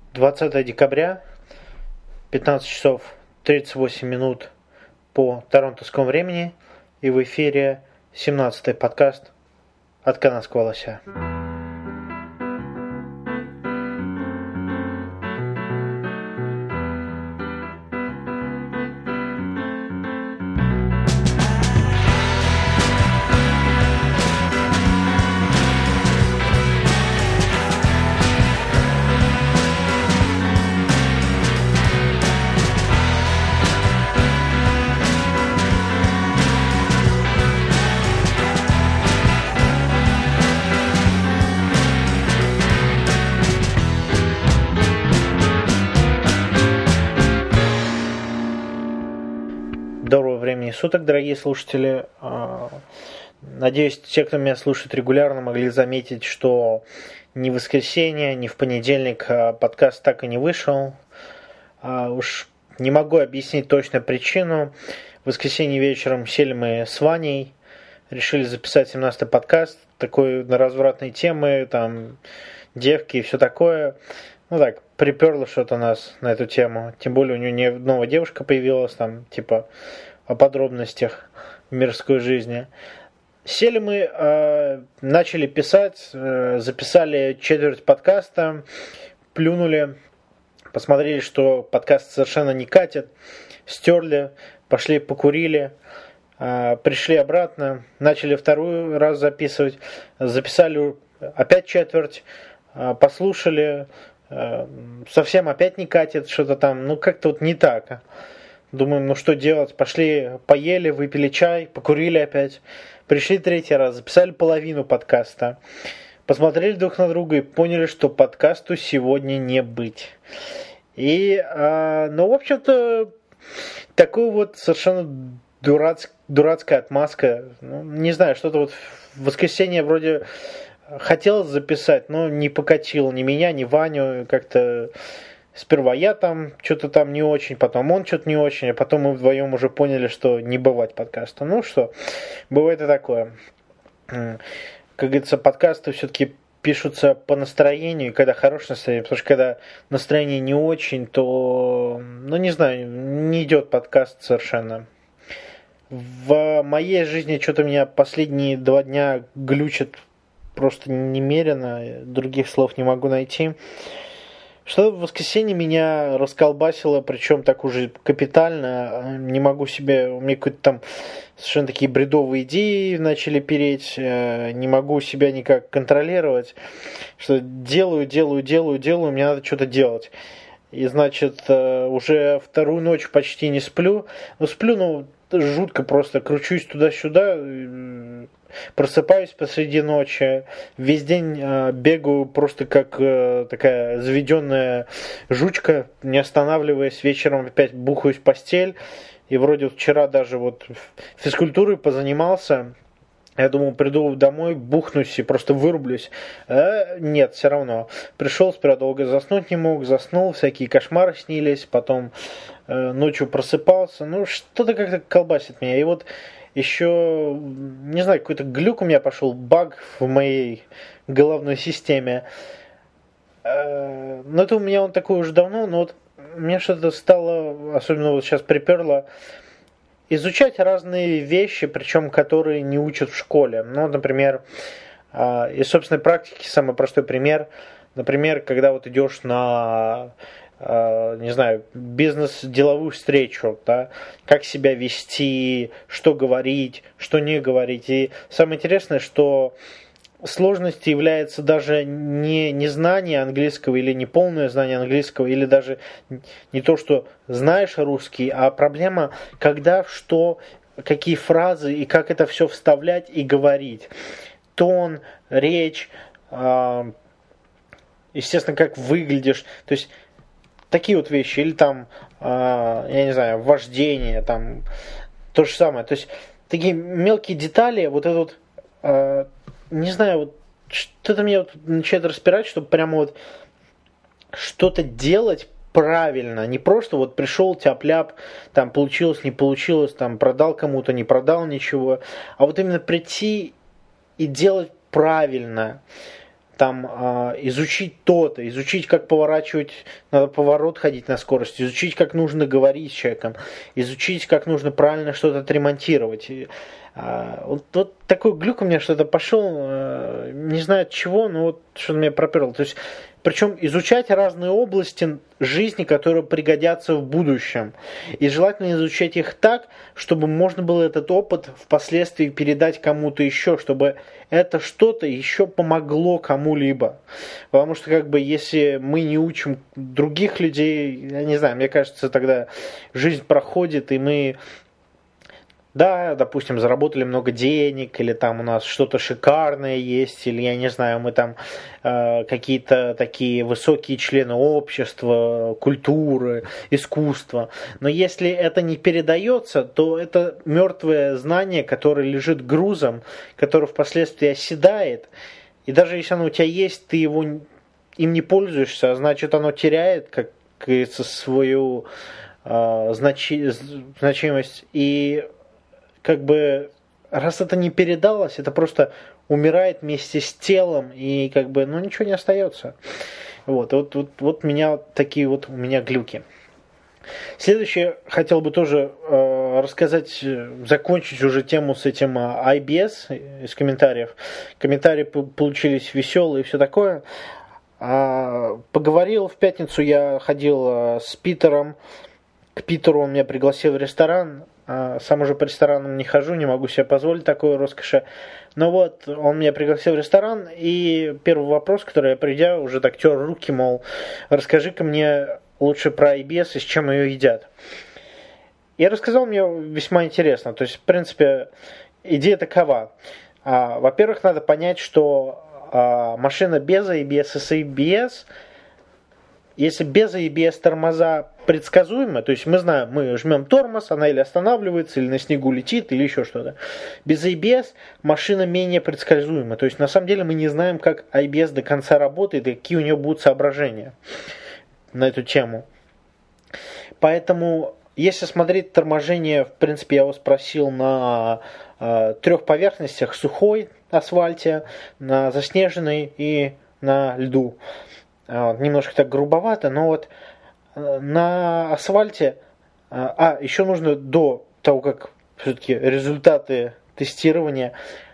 20 декабря, 15 часов 38 минут по торонтовскому времени, и в эфире 17-й подкаст от канадского лося. Доброго времени суток, дорогие слушатели. Надеюсь, те, кто меня слушает регулярно, могли заметить, что ни в воскресенье, ни в понедельник подкаст так и не вышел. Уж не могу объяснить точно причину. В воскресенье вечером сели мы с Ваней, решили записать 17-й подкаст, такой на развратные темы, там девки и все такое. Ну так, приперло что-то нас на эту тему. Тем более у нее новая девушка появилась, там, типа, о подробностях мирской жизни. Сели мы, начали писать, записали четверть подкаста, плюнули, посмотрели, что подкаст совершенно не катит, стерли, пошли покурили, пришли обратно, начали второй раз записывать, записали опять четверть, послушали, совсем опять не катит, что-то там, ну как-то вот не так. Думаем, ну что делать, пошли, поели, выпили чай, покурили опять, пришли третий раз, записали половину подкаста, посмотрели друг на друга и поняли, что подкасту сегодня не быть. И, ну, в общем-то, такой вот совершенно дурацкая отмазка, ну, не знаю, что-то вот в воскресенье вроде хотел записать, но не покатил ни меня, ни Ваню. Как-то сперва я там что-то там не очень, потом он что-то не очень, а потом мы вдвоем уже поняли, что не бывать подкаста. Ну что, бывает и такое. Как говорится, подкасты все-таки пишутся по настроению, и когда хорошее настроение, потому что когда настроение не очень, то, ну не знаю, не идет подкаст совершенно. В моей жизни что-то меня последние 2 дня глючит просто немерено, других слов не могу найти. Что в воскресенье меня расколбасило, причем так уже капитально, не могу себе, у меня какие-то там совершенно такие бредовые идеи начали переть, не могу себя никак контролировать, что делаю, мне надо что-то делать. И значит, уже вторую ночь почти не сплю, но жутко просто, кручусь туда-сюда, просыпаюсь посреди ночи, весь день бегаю просто как такая заведенная жучка, не останавливаясь, вечером опять бухаюсь в постель, и вроде вчера даже вот физкультурой позанимался, я думал, приду домой, бухнусь и просто вырублюсь. Нет, все равно. Пришел, сперва долго заснуть не мог, заснул, всякие кошмары снились, потом ночью просыпался. Ну, что-то как-то колбасит меня. И вот еще, не знаю, какой-то глюк у меня пошел, баг в моей головной системе. Но это у меня он такой уже давно, но вот мне что-то стало, особенно вот сейчас приперло, изучать разные вещи, причем которые не учат в школе. Ну, например, из собственной практики самый простой пример. Например, когда вот идешь на, не знаю, бизнес-деловую встречу, да, как себя вести, что говорить, что не говорить. И самое интересное, что сложностью является даже не знание английского или не полное знание английского, или даже не то, что знаешь русский, а проблема, когда, что, какие фразы и как это все вставлять и говорить. Тон, речь, естественно, как выглядишь. То есть такие вот вещи. Или там, я не знаю, вождение, там то же самое. То есть такие мелкие детали, вот это вот, не знаю, вот что-то меня вот начинает распирать, чтобы прямо вот что-то делать правильно, не просто вот пришел тяп-ляп, там получилось, не получилось, там продал кому-то, не продал ничего, а вот именно прийти и делать правильно. там изучить то-то, изучить, как поворачивать, надо поворот ходить на скорость, изучить, как нужно говорить с человеком, изучить, как нужно правильно что-то отремонтировать. Вот такой глюк у меня что-то пошел, не знаю от чего, но вот что-то меня проперло. То есть, причем изучать разные области жизни, которые пригодятся в будущем. И желательно изучать их так, чтобы можно было этот опыт впоследствии передать кому-то еще, чтобы это что-то еще помогло кому-либо. Потому что, как бы, если мы не учим других людей, я не знаю, мне кажется, тогда жизнь проходит, и мы... Да, допустим, заработали много денег, или там у нас что-то шикарное есть, или, я не знаю, мы там какие-то такие высокие члены общества, культуры, искусства. Но если это не передается, то это мертвое знание, которое лежит грузом, которое впоследствии оседает. И даже если оно у тебя есть, ты им не пользуешься, а значит оно теряет, как говорится, свою значимость. И как бы, раз это не передалось, это просто умирает вместе с телом, и как бы, ничего не остается. Вот меня такие вот у меня глюки. Следующее, хотел бы тоже рассказать, закончить уже тему с этим IBS из комментариев. Комментарии получились веселые и все такое. Поговорил в пятницу, я ходил с Питером. К Питеру он меня пригласил в ресторан. Сам уже по ресторанам не хожу, не могу себе позволить такой роскоши. Но вот, он меня пригласил в ресторан, и первый вопрос, который я, придя, уже так тер руки, мол, расскажи-ка мне лучше про IBS и с чем ее едят. Я рассказал, мне весьма интересно. То есть, в принципе, идея такова. Во-первых, надо понять, что машина без ABS и с ABS, если без ABS тормоза предсказуемо, то есть мы знаем, мы жмем тормоз, она или останавливается, или на снегу летит, или еще что-то. Без ABS машина менее предсказуема. То есть на самом деле мы не знаем, как ABS до конца работает и какие у нее будут соображения на эту тему. Поэтому, если смотреть торможение, в принципе, я его спросил на 3 поверхностях: сухой асфальте, на заснеженной и на льду. Немножко так грубовато, но вот на асфальте, еще нужно до того, как все-таки результаты тестирования,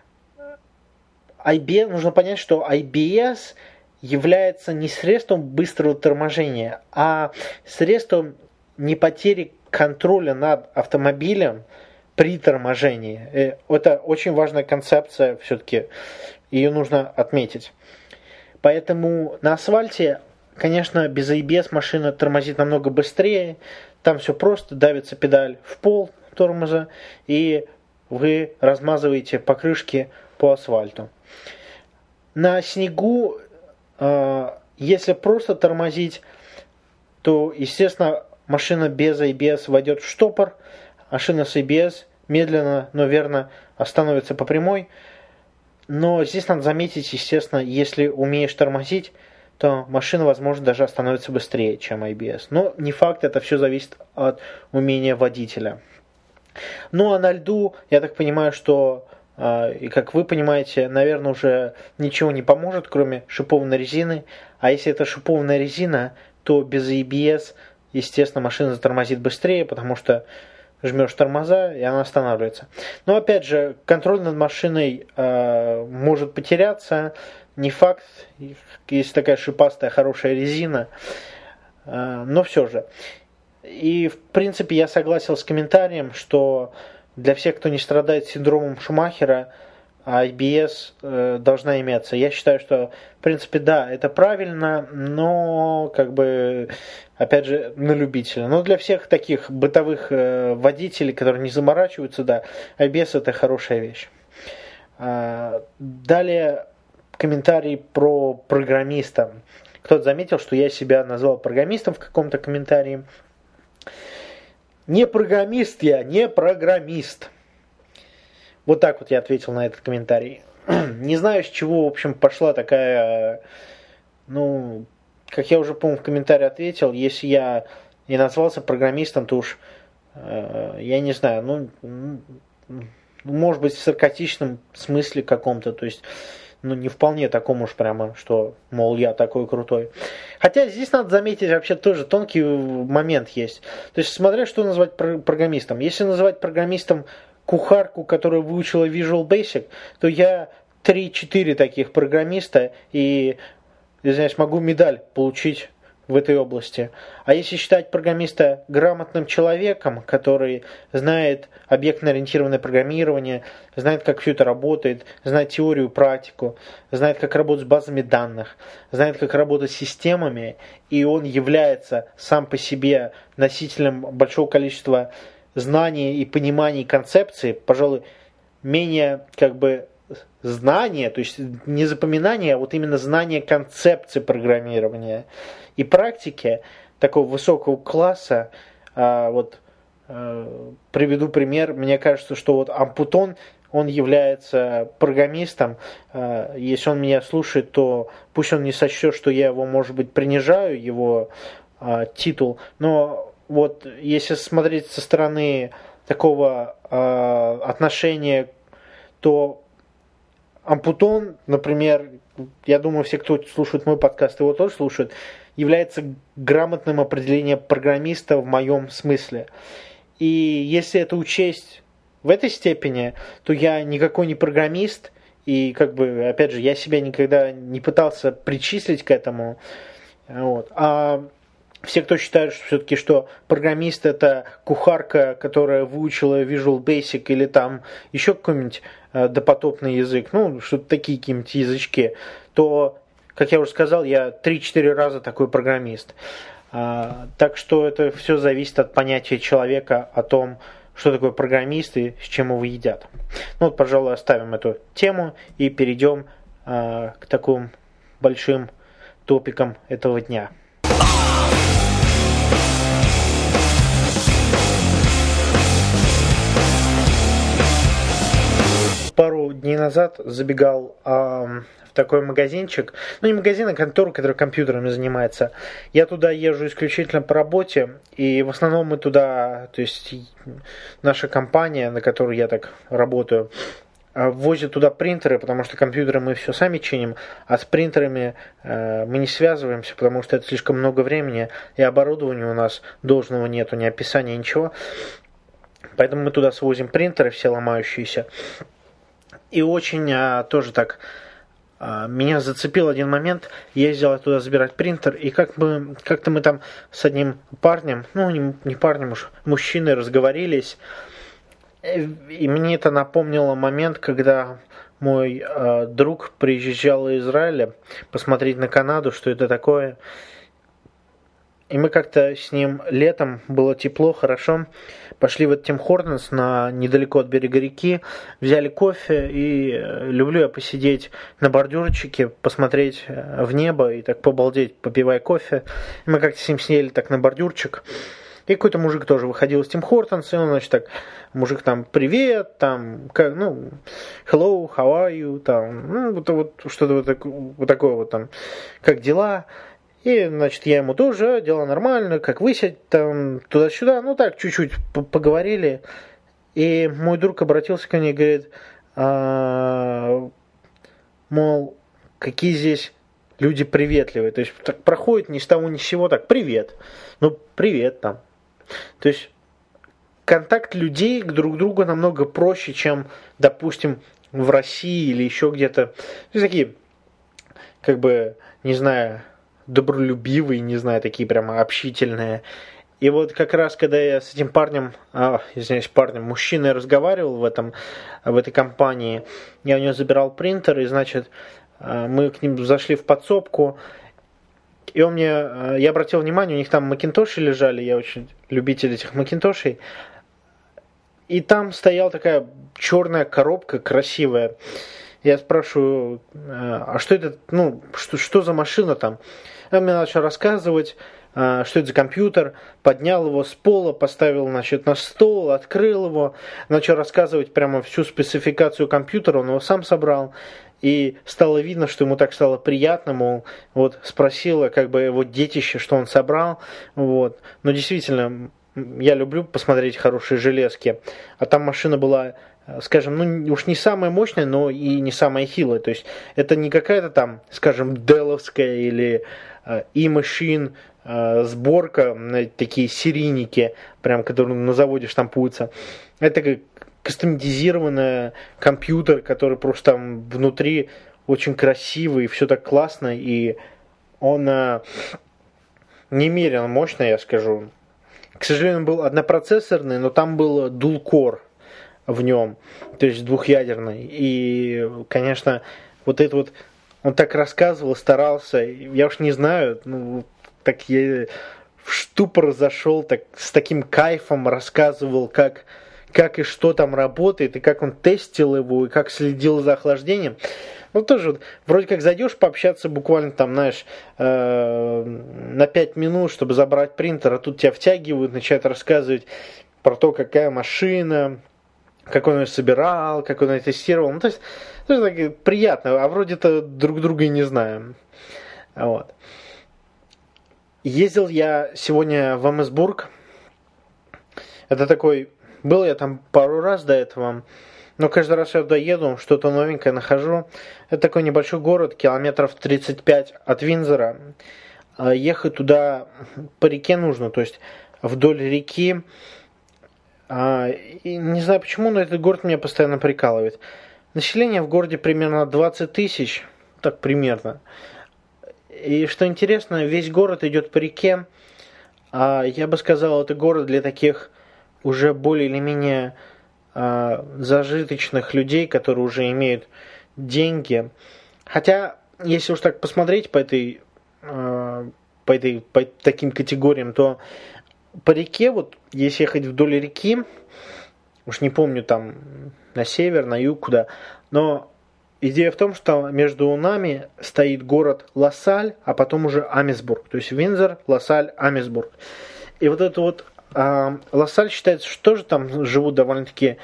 нужно понять, что IBS является не средством быстрого торможения, а средством не потери контроля над автомобилем при торможении. Это очень важная концепция, все-таки ее нужно отметить. Поэтому на асфальте, конечно, без ABS машина тормозит намного быстрее. Там все просто, давится педаль в пол тормоза, и вы размазываете покрышки по асфальту. На снегу, если просто тормозить, то, естественно, машина без ABS войдет в штопор, машина с ABS медленно, но верно остановится по прямой. Но здесь надо заметить, естественно, если умеешь тормозить, то машина, возможно, даже остановится быстрее, чем IBS. Но не факт, это все зависит от умения водителя. Ну а на льду, я так понимаю, что, и как вы понимаете, наверное, уже ничего не поможет, кроме шипованной резины. А если это шипованная резина, то без ABS, естественно, машина затормозит быстрее, потому что жмешь тормоза, и она останавливается. Но опять же, контроль над машиной может потеряться. Не факт, если такая шипастая, хорошая резина. Но все же. И в принципе я согласен с комментарием, что для всех, кто не страдает синдромом Шумахера, IBS должна иметься. Я считаю, что в принципе да, это правильно, но как бы опять же на любителя. Но для всех таких бытовых водителей, которые не заморачиваются, да, IBS это хорошая вещь. Далее комментарий про программиста. Кто-то заметил, что я себя назвал программистом в каком-то комментарии. Не программист я, не программист. Вот так вот я ответил на этот комментарий. Не знаю, с чего, в общем, пошла такая, как я уже, по-моему, в комментарии ответил, если я не назвался программистом, то уж, я не знаю, может быть, в саркастичном смысле каком-то, то есть, ну, не вполне такому уж прямо, что, мол, я такой крутой. Хотя здесь надо заметить, вообще тоже тонкий момент есть. То есть, смотря что назвать программистом. Если называть программистом кухарку, которая выучила Visual Basic, то я 3-4 таких программиста и, извиняюсь, могу медаль получить в этой области. А если считать программиста грамотным человеком, который знает объектно-ориентированное программирование, знает, как все это работает, знает теорию, практику, знает, как работать с базами данных, знает, как работать с системами, и он является сам по себе носителем большого количества знаний и пониманий концепции, пожалуй, менее как бы знание, то есть не запоминание, а вот именно знание концепции программирования и практики такого высокого класса. Приведу пример. Мне кажется, что вот Ампутон, он является программистом. Если он меня слушает, то пусть он не сочтет, что я его, может быть, принижаю, его титул. Но вот если смотреть со стороны такого отношения, то Ампутон, например, я думаю, все, кто слушает мой подкаст, его тоже слушают, является грамотным определением программиста в моем смысле. И если это учесть в этой степени, то я никакой не программист, и как бы, опять же, я себя никогда не пытался причислить к этому. Вот. А все, кто считают, что все-таки, что программист это кухарка, которая выучила Visual Basic или там еще какой-нибудь допотопный язык, ну, что-то такие какие-нибудь язычки, то, как я уже сказал, я 3-4 раза такой программист. Так что это все зависит от понятия человека о том, что такое программист и с чем его едят. Ну вот, пожалуй, оставим эту тему и перейдем к таким большим топикам этого дня. Пару дней назад забегал в такой магазинчик, ну не магазин, а контору, которая компьютерами занимается. Я туда езжу исключительно по работе, и в основном мы туда, то есть наша компания, на которой я так работаю, возит туда принтеры, потому что компьютеры мы все сами чиним, а с принтерами мы не связываемся, потому что это слишком много времени, и оборудования у нас должного нету, ни описания, ничего. Поэтому мы туда свозим принтеры, все ломающиеся. И очень тоже так меня зацепил один момент. Ездил туда забирать принтер, и как-то мы там с одним парнем, ну не парнем уж, мужчиной разговорились. И мне это напомнило момент, когда мой друг приезжал из Израиля посмотреть на Канаду, что это такое. И мы как-то с ним летом, было тепло, хорошо, пошли в этот Тим Хортонс недалеко от берега реки, взяли кофе, и люблю я посидеть на бордюрчике, посмотреть в небо и так побалдеть, попивая кофе. И мы как-то с ним сели так на бордюрчик. И какой-то мужик тоже выходил из Тим Хортонс, и он, значит, так, мужик там, привет, там, как, ну, hello, how are you, там, ну, вот что-то вот такое вот там, как дела. И, значит, я ему тоже, дела нормально, как высядь, там, туда-сюда, ну, так, чуть-чуть поговорили. И мой друг обратился ко мне и говорит, мол, какие здесь люди приветливые. То есть, так проходит ни с того ни с сего, так, привет. Ну, привет там. То есть, контакт людей друг к другу намного проще, чем, допустим, в России или еще где-то. То есть, такие, как бы, не знаю, добролюбивые, не знаю, такие прямо общительные. И вот как раз, когда я с этим мужчиной разговаривал в этой компании, я у него забирал принтер, и, значит, мы к ним зашли в подсобку, и я обратил внимание, у них там макинтоши лежали, я очень любитель этих макинтошей, и там стояла такая черная коробка красивая. Я спрашиваю, а что это, ну, что за машина там? Он мне начал рассказывать, что это за компьютер, поднял его с пола, поставил, значит, на стол, открыл его, начал рассказывать прямо всю спецификацию компьютера, он его сам собрал, и стало видно, что ему так стало приятно, мол, вот, спросила, как бы, его детище, что он собрал, вот, но действительно, я люблю посмотреть хорошие железки, а там машина была, скажем, ну уж не самая мощная, но и не самая хилая. То есть это не какая-то там, скажем, деловская или e-machine сборка, такие серийники, прям, которые на заводе штампуются. Это как кастомизированный компьютер, который просто там внутри очень красивый, и все так классно, и он немерено мощный, я скажу. К сожалению, он был однопроцессорный, но там был dual core в нем, то есть двухъядерный. И, конечно, вот это вот он так рассказывал, старался, я уж не знаю, ну, так я в штупор зашел, так с таким кайфом рассказывал, как и что там работает, и как он тестил его, и как следил за охлаждением. Ну, тоже вот, вроде как зайдешь пообщаться буквально там, знаешь, на 5 минут, чтобы забрать принтер, а тут тебя втягивают, начинают рассказывать про то, какая машина, как он ее собирал, как он ее тестировал. Ну, то есть, тоже так приятно, а вроде-то друг друга и не знаем. Вот. Ездил я сегодня в Амесбург. Это такой... Был я там пару раз до этого, но каждый раз я туда еду, что-то новенькое нахожу. Это такой небольшой город, километров 35 от Виндзора. Ехать туда по реке нужно, то есть вдоль реки. И не знаю почему, но этот город меня постоянно прикалывает. Население в городе примерно 20 тысяч, так примерно. И что интересно, весь город идет по реке. Я бы сказал, это город для таких уже более или менее зажиточных людей, которые уже имеют деньги. Хотя, если уж так посмотреть по таким категориям, то по реке, вот если ехать вдоль реки, уж не помню там на север, на юг, куда, но идея в том, что между нами стоит город Лассаль, а потом уже Амесбург, то есть Виндзор, Лассаль, Амесбург. И вот это вот Лассаль считается, что тоже там живут довольно-таки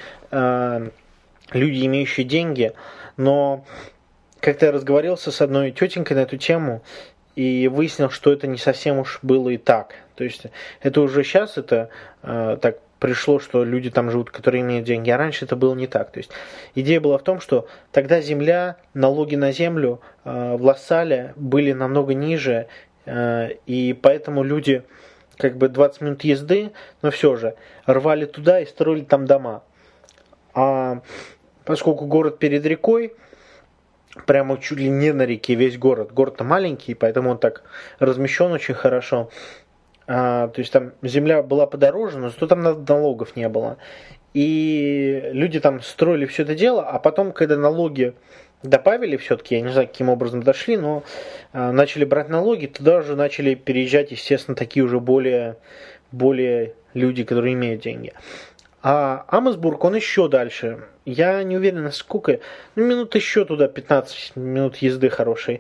люди, имеющие деньги, но как-то я разговаривался с одной тетенькой на эту тему и выяснил, что это не совсем уж было и так. То есть это уже сейчас это так пришло, что люди там живут, которые имеют деньги, а раньше это было не так. То есть идея была в том, что тогда земля, налоги на землю в Лассале были намного ниже, и поэтому люди как бы 20 минут езды, но все же, рвали туда и строили там дома. А поскольку город перед рекой, прямо чуть ли не на реке весь город, город-то маленький, поэтому он так размещен очень хорошо. То есть там земля была подороже, но зато там налогов не было. И люди там строили все это дело, а потом, когда налоги добавили все-таки, я не знаю, каким образом дошли, но начали брать налоги, туда уже начали переезжать, естественно, такие уже более люди, которые имеют деньги. А Амесбург, он еще дальше. Я не уверен, насколько, минут еще туда, 15 минут езды хорошей.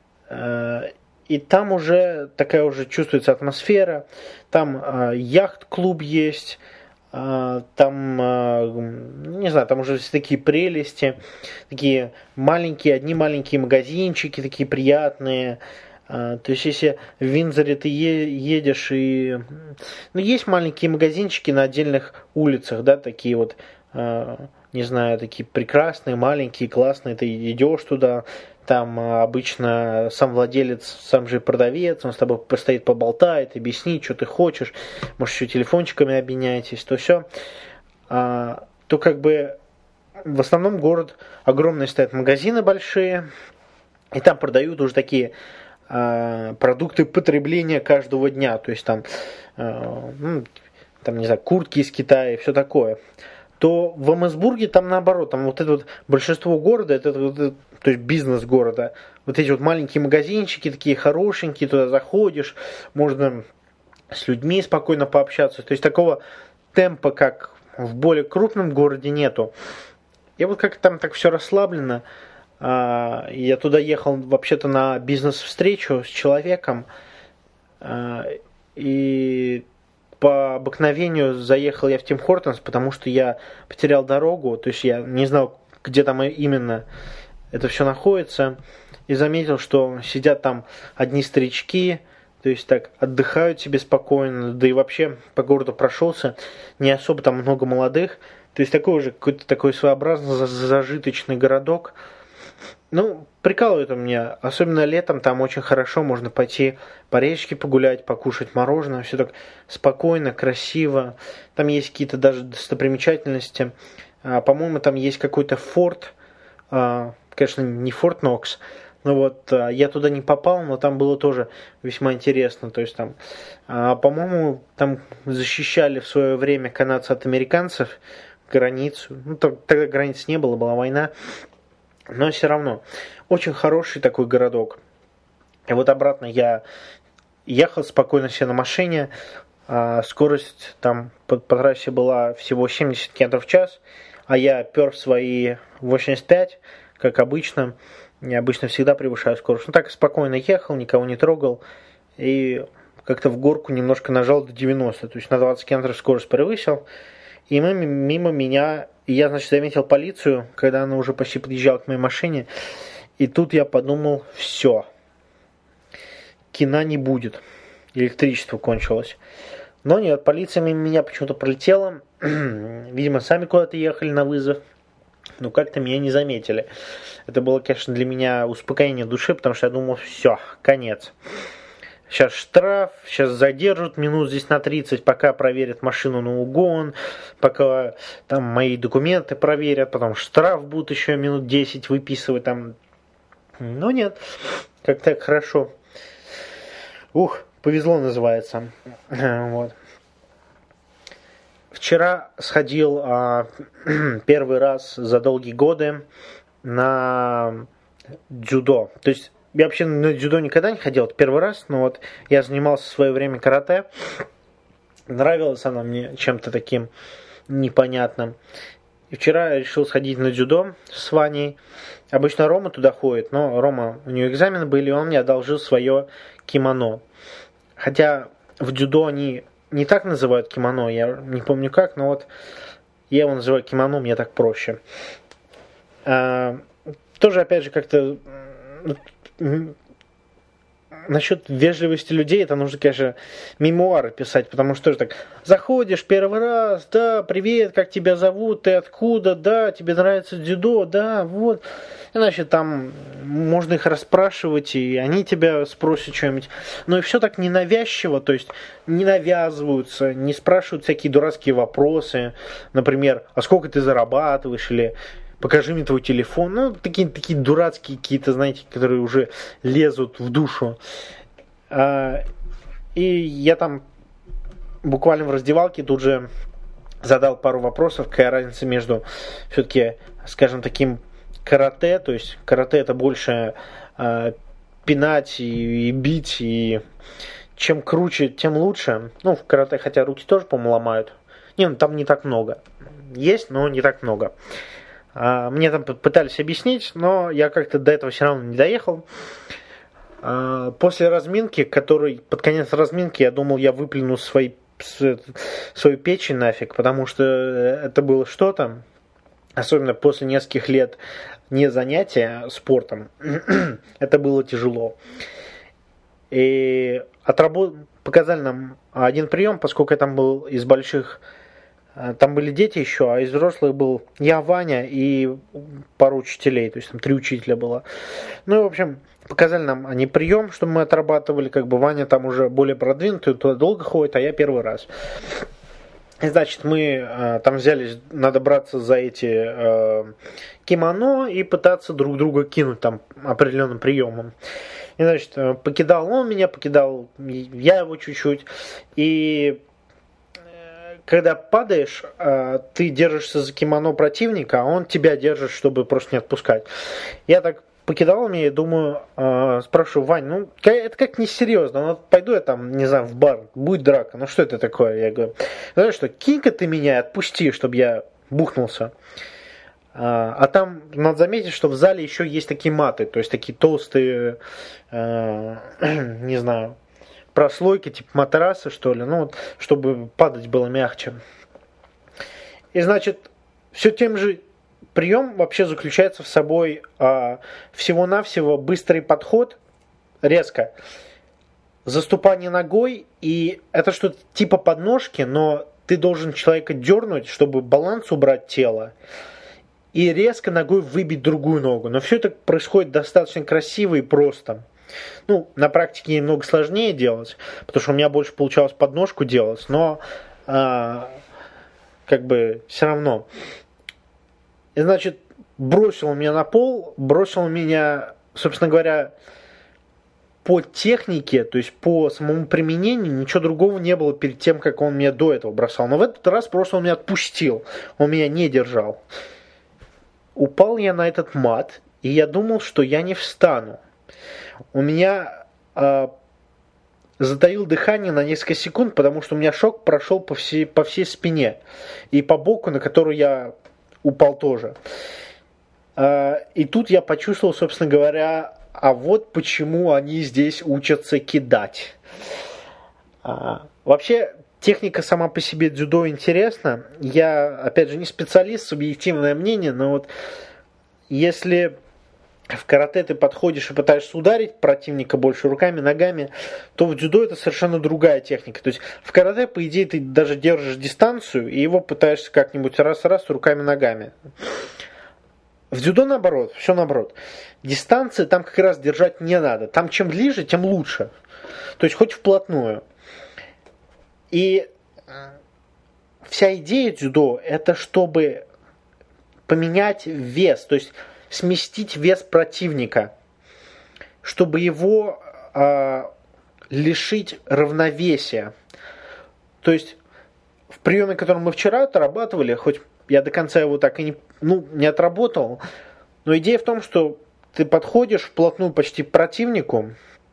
И там уже такая уже чувствуется атмосфера. Там яхт-клуб есть. Там, не знаю, там уже все такие прелести, такие маленькие, одни маленькие магазинчики, такие приятные. То есть, если в Виндзоре ты едешь и... Ну, есть маленькие магазинчики на отдельных улицах, да, такие вот, не знаю, такие прекрасные, маленькие, классные. Ты идешь туда, там обычно сам владелец, сам же продавец, он с тобой постоит, поболтает, объяснит, что ты хочешь, может, еще телефончиками обменяетесь, то все. То как бы в основном город огромные стоят магазины большие, и там продают уже такие продукты потребления каждого дня, то есть там, не знаю, куртки из Китая и все такое. То в Амесбурге там наоборот, там вот это вот большинство города, это то есть бизнес города, вот эти вот маленькие магазинчики, такие хорошенькие, туда заходишь, можно с людьми спокойно пообщаться, то есть такого темпа, как в более крупном городе, нету. И вот как там так все расслаблено. Я туда ехал вообще-то на бизнес-встречу с человеком, и по обыкновению заехал я в Тим Хортонс, потому что я потерял дорогу, то есть я не знал, где там именно это все находится, и заметил, что сидят там одни старички, То есть так отдыхают себе спокойно, да и вообще по городу прошелся, не особо там много молодых. То есть такой же какой-то такой своеобразно зажиточный городок. Ну, прикалывает он меня. Особенно летом там очень хорошо, можно пойти по речке погулять, покушать мороженое. Все так спокойно, красиво. Там есть какие-то даже достопримечательности. По-моему, там есть какой-то форт. Конечно, не Форт Нокс. Но вот я туда не попал, но там было тоже весьма интересно. То есть там, по-моему, там защищали в свое время канадцы от американцев границу. Ну, тогда границ не было, была война. Но все равно, очень хороший такой городок. И вот обратно я ехал спокойно себе на машине. Скорость там по трассе была всего 70 км в час. А я пер в свои 85, как обычно. Я обычно всегда превышаю скорость. Ну так спокойно ехал, никого не трогал. И как-то в горку немножко нажал до 90. То есть на 20 км скорость превысил. И мимо меня, я, значит, заметил полицию, когда она уже почти подъезжала к моей машине. И тут я подумал, все, кино не будет, электричество кончилось. Но нет, полиция мимо меня почему-то пролетела. Видимо, сами куда-то ехали на вызов. Но как-то меня не заметили. Это было, конечно, для меня успокоение души, потому что я думал, все, конец. Сейчас штраф, сейчас задержат минут здесь на 30, пока проверят машину на угон, пока там мои документы проверят, потом штраф будут еще минут 10 выписывать там. Но нет, как так хорошо. Повезло называется. Вот. Вчера сходил первый раз за долгие годы на дзюдо. То есть я вообще на дзюдо никогда не ходил, это первый раз, но вот я занимался в свое время карате. Нравилась она мне чем-то таким непонятным. И вчера я решил сходить на дзюдо с Ваней. Обычно Рома туда ходит, но Рома, у него экзамены были, и он мне одолжил свое кимоно. Хотя в дзюдо они не так называют кимоно, я не помню как, но вот я его называю кимоно, мне так проще. Тоже, опять же, как-то насчет вежливости людей, это нужно, конечно, мемуары писать, потому что так заходишь первый раз, да, привет, как тебя зовут, ты откуда, да, тебе нравится дзюдо, да, вот. Значит, там можно их расспрашивать, и они тебя спросят что-нибудь. Но и все так ненавязчиво, то есть не навязываются, не спрашивают всякие дурацкие вопросы, например, а сколько ты зарабатываешь, или покажи мне твой телефон. Ну, такие дурацкие какие-то, знаете, которые уже лезут в душу. И я там буквально в раздевалке тут же задал пару вопросов, какая разница между все-таки, скажем, таким карате, то есть карате это больше пинать и бить, и чем круче, тем лучше. Ну, в карате, хотя руки тоже, по-моему, ломают. Не, ну там не так много. Есть, но не так много. Мне там пытались объяснить, но я как-то до этого все равно не доехал. После разминки, под конец разминки, я думал, я выплюну свою печень нафиг, потому что это было что-то, особенно после нескольких лет не занятия спортом, это было тяжело. И показали нам один прием, поскольку я там был из больших. Там были дети еще, а из взрослых был я, Ваня и пару учителей, то есть там 3 учителя было. Ну и, в общем, показали нам они прием, чтобы мы отрабатывали, как бы Ваня там уже более продвинутый, туда долго ходит, а я первый раз. И, значит, мы там взялись, надо браться за эти кимоно и пытаться друг друга кинуть там определенным приемом. И, значит, покидал он меня, покидал я его чуть-чуть, и когда падаешь, ты держишься за кимоно противника, а он тебя держит, чтобы просто не отпускать. Я так покидал меня и думаю, спрашиваю, Вань, ну это как несерьезно, ну пойду я там, не знаю, в бар, будет драка, ну что это такое? Я говорю, знаешь что, кинь-ка ты меня, отпусти, чтобы я бухнулся. А там надо заметить, что в зале еще есть такие маты, то есть такие толстые, не знаю, прослойки, типа матраса, что ли, ну, вот, чтобы падать было мягче. И, значит, все тем же прием вообще заключается в собой всего-навсего быстрый подход, резко, заступание ногой, и это что-то типа подножки, но ты должен человека дернуть, чтобы баланс убрать тело, и резко ногой выбить другую ногу. Но все это происходит достаточно красиво и просто. Ну, на практике немного сложнее делать, потому что у меня больше получалось подножку делать, но как бы все равно. И, значит, бросил меня на пол, бросил меня, собственно говоря, по технике, то есть по самому применению, ничего другого не было перед тем, как он меня до этого бросал. Но в этот раз просто он меня отпустил, он меня не держал. Упал я на этот мат, и я думал, что я не встану. У меня затаил дыхание на несколько секунд, потому что у меня шок прошел по всей спине и по боку, на который я упал тоже. И тут я почувствовал, собственно говоря, а вот почему они здесь учатся кидать. Вообще, техника сама по себе дзюдо интересна. Я, опять же, не специалист, субъективное мнение, но вот если в карате ты подходишь и пытаешься ударить противника больше руками, ногами, то в дзюдо это совершенно другая техника. То есть в карате, по идее, ты даже держишь дистанцию и его пытаешься как-нибудь раз-раз руками, ногами. В дзюдо наоборот, все наоборот. Дистанции там как раз держать не надо. Там чем ближе, тем лучше. То есть хоть вплотную. И вся идея дзюдо это чтобы поменять вес, то есть сместить вес противника, чтобы его лишить равновесия. То есть в приеме, который мы вчера отрабатывали, хоть я до конца его так и не отработал, но идея в том, что ты подходишь вплотную почти к противнику,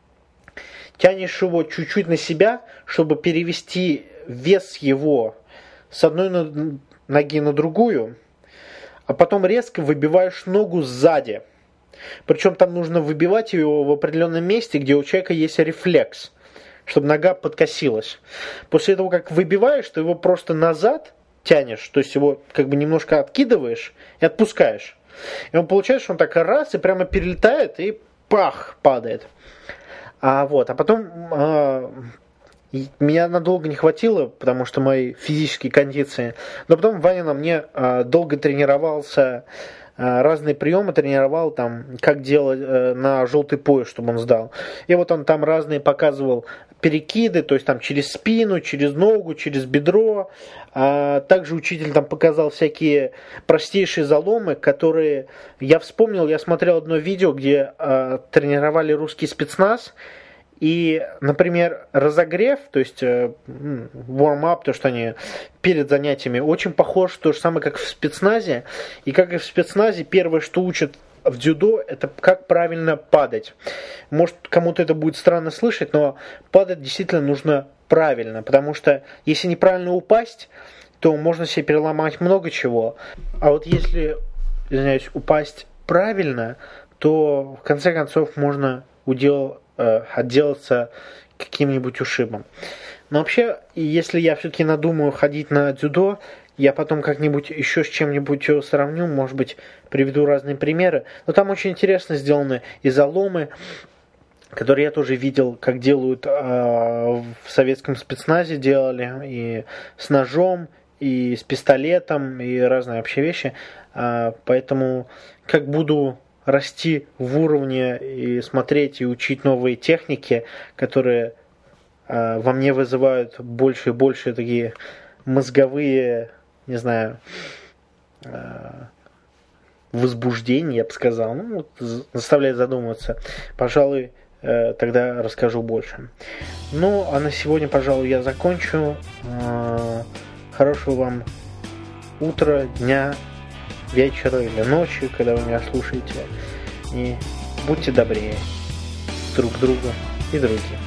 тянешь его чуть-чуть на себя, чтобы перевести вес его с одной ноги на другую, а потом резко выбиваешь ногу сзади. Причем там нужно выбивать его в определенном месте, где у человека есть рефлекс, чтобы нога подкосилась. После того, как выбиваешь, ты его просто назад тянешь, то есть его как бы немножко откидываешь и отпускаешь. И он получается, что он так раз и прямо перелетает и пах, падает. А потом меня надолго не хватило, потому что моей физической кондиции. Но потом Ваня на мне долго тренировался, разные приемы тренировал, там, как делать на желтый пояс, чтобы он сдал. И вот он там разные показывал перекиды, то есть там через спину, через ногу, через бедро. Также учитель там показал всякие простейшие заломы, которые я вспомнил. Я смотрел одно видео, где тренировали русский спецназ. И, например, разогрев, то есть warm-up, то, что они перед занятиями, очень похож то же самое, как в спецназе. И как и в спецназе, первое, что учат в дзюдо, это как правильно падать. Может, кому-то это будет странно слышать, но падать действительно нужно правильно. Потому что если неправильно упасть, то можно себе переломать много чего. А вот если, извиняюсь, упасть правильно, то в конце концов можно отделаться каким-нибудь ушибом. Но вообще, если я все-таки надумаю ходить на дзюдо, я потом как-нибудь еще с чем-нибудь его сравню, может быть, приведу разные примеры. Но там очень интересно сделаны и заломы, которые я тоже видел, как делают в советском спецназе, делали и с ножом, и с пистолетом, и разные вообще вещи. Поэтому как буду расти в уровне и смотреть и учить новые техники, которые во мне вызывают больше и больше такие мозговые, не знаю, возбуждения, я бы сказал, заставляет задумываться. Пожалуй, тогда расскажу больше. Ну, а на сегодня, пожалуй, я закончу. Хорошего вам утра, дня, вечера или ночи, когда вы меня слушаете. И будьте добрее друг к другу и другим.